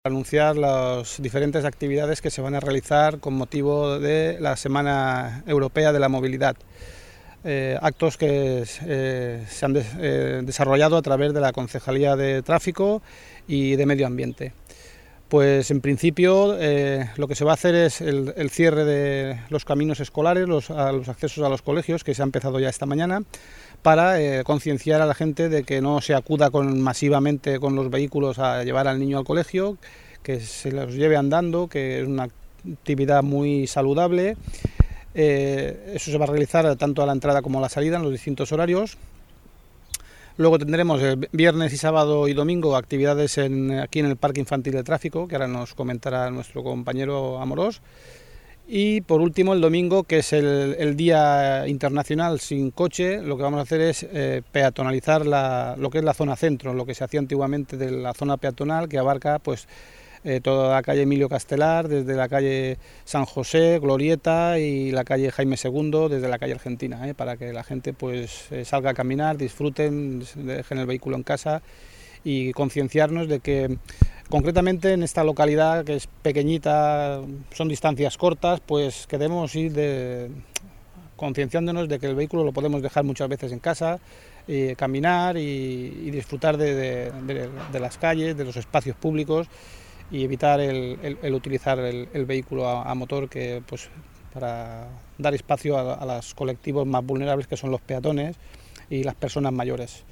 Anunciar las diferentes actividades que se van a realizar con motivo de la Semana Europea de la Movilidad. Actos que se han desarrollado a través de la Concejalía de Tráfico y de Medio Ambiente. Pues en principio lo que se va a hacer es el cierre de los caminos escolares, los accesos a los colegios, que se ha empezado ya esta mañana, para concienciar a la gente de que no se acuda masivamente con los vehículos a llevar al niño al colegio, que se los lleve andando, que es una actividad muy saludable. Eso se va a realizar tanto a la entrada como a la salida en los distintos horarios. Luego tendremos el viernes y sábado y domingo actividades aquí en el Parque Infantil de Tráfico, que ahora nos comentará nuestro compañero Amorós. Y por último el domingo, que es el Día Internacional sin Coche, lo que vamos a hacer es peatonalizar lo que es la zona centro, lo que se hacía antiguamente de la zona peatonal, que abarca pues toda la calle Emilio Castelar, desde la calle San José, Glorieta, y la calle Jaime II, desde la calle Argentina, para que la gente pues salga a caminar, disfruten, dejen el vehículo en casa y concienciarnos de que concretamente en esta localidad, que es pequeñita, son distancias cortas, pues que debemos ir concienciándonos de que el vehículo lo podemos dejar muchas veces en casa, caminar y disfrutar de las calles, de los espacios públicos, y evitar el utilizar el vehículo a motor, que pues para dar espacio a los colectivos más vulnerables, que son los peatones y las personas mayores.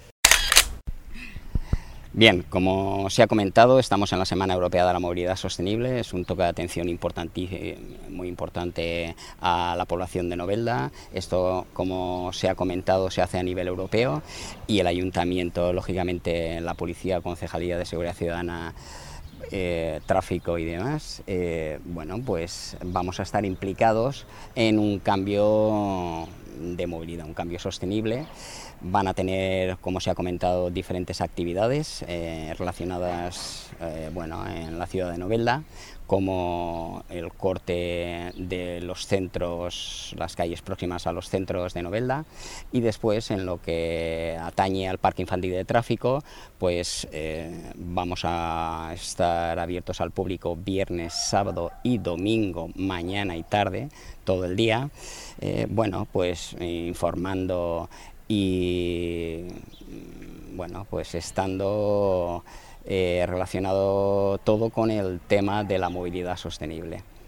Bien, como se ha comentado, estamos en la Semana Europea de la Movilidad Sostenible. Es un toque de atención muy importante a la población de Novelda. Esto, como se ha comentado, se hace a nivel europeo, y el Ayuntamiento, lógicamente, la Policía, Concejalía de Seguridad Ciudadana, tráfico y demás, bueno, pues vamos a estar implicados en un cambio de movilidad, un cambio sostenible. Van a tener, como se ha comentado, diferentes actividades relacionadas bueno, en la ciudad de Novelda, como el corte de los centros, las calles próximas a los centros de Novelda, y después, en lo que atañe al Parque Infantil de Tráfico, pues vamos a estar abiertos al público viernes, sábado y domingo, mañana y tarde, todo el día, bueno, pues informando y bueno, pues estando relacionado todo con el tema de la movilidad sostenible.